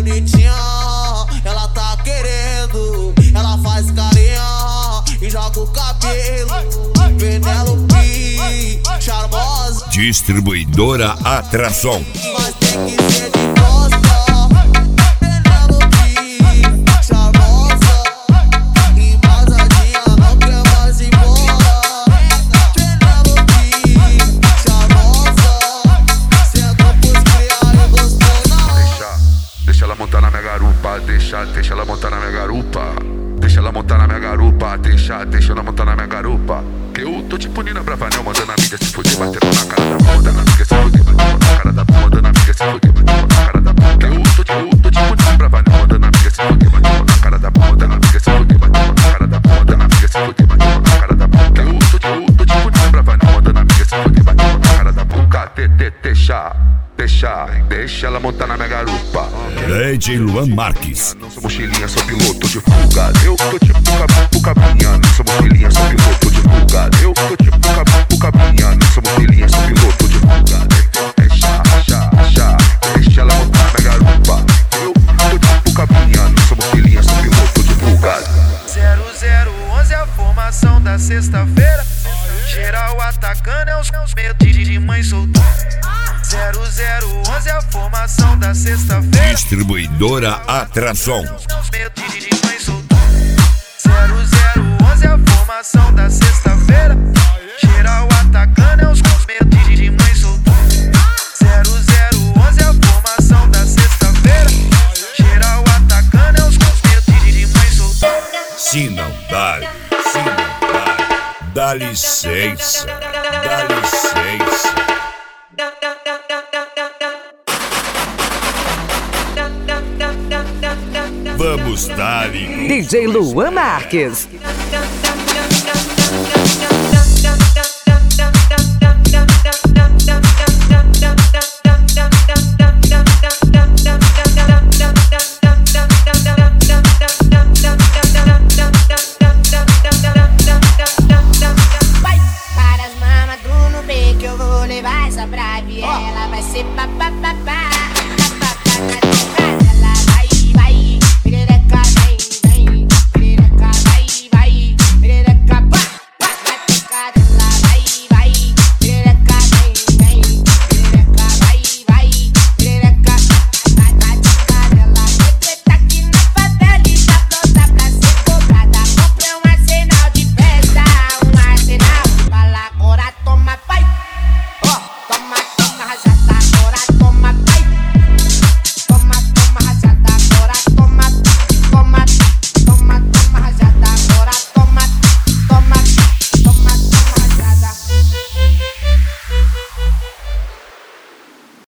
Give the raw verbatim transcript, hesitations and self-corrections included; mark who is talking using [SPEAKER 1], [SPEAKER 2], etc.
[SPEAKER 1] bonitinha, ela tá querendo. Ela faz carinha e joga o cabelo. Penélope, charmosa.
[SPEAKER 2] Distribuidora Atração.
[SPEAKER 1] Mas tem que ser de costa. Penélope, charmosa. Embasadinha, não quer mais ir embora. Penélope, charmosa. Sentou pros criar e gostou na hora.
[SPEAKER 3] Deixa, deixa ela montar na minha garupa. Deixa, deixa ela montar na minha garupa. Deixa ela montar na minha garupa. Deixa, deixa ela montar na minha garupa. Que eu tô tipo Nina Bravanel, mandando a mídia se fuder, batendo na cara da bunda, na amiga se fuder, batendo na cara da bunda, mandando a amiga se fuder, batendo na cara da bunda. Que eu tô tipo, eu tô tipo Nina Bravanel, mandando a amiga se fuder, batendo na cara da bunda, na amiga se fuder, batendo na cara da bunda, na amiga se fuder, batendo na cara da bunda. Que eu tô tipo, eu tô tipo Nina Bravanel, mandando a amiga se fuder, batendo na cara da bunda. Te, te, deixa, deixa, deixa ela montar na minha garupa.
[SPEAKER 2] D J Luan Marques.
[SPEAKER 3] Não sou mochilinha, sou piloto de fuga. Eu tô tipo cabu, cabinha, não sou mochilinha, sou piloto de fuga. Eu tô tipo cabu, cabinha, não sou mochilinha, sou piloto de fuga. Deixa, deixa, deixa, deixa ela montar na minha garupa. Eu tô tipo cabinha, não sou mochilinha, sou piloto de fuga.
[SPEAKER 4] zero zero onze a formação da sexta-feira. Geral atacando é os medos de mãe solteira. zero zero onze a formação da sexta-feira.
[SPEAKER 2] Distribuidora Atração.
[SPEAKER 4] Medos de mãe solteira. zero zero onze a formação da sexta-feira. Geral atacando é os medos de mãe solteira. zero zero onze a formação da sexta-feira. Geral atacando é os medos de mãe solteira.
[SPEAKER 2] Se não dá, se não dá, dá licença, dá licença. Vamos dar.
[SPEAKER 5] D J Luan Marques.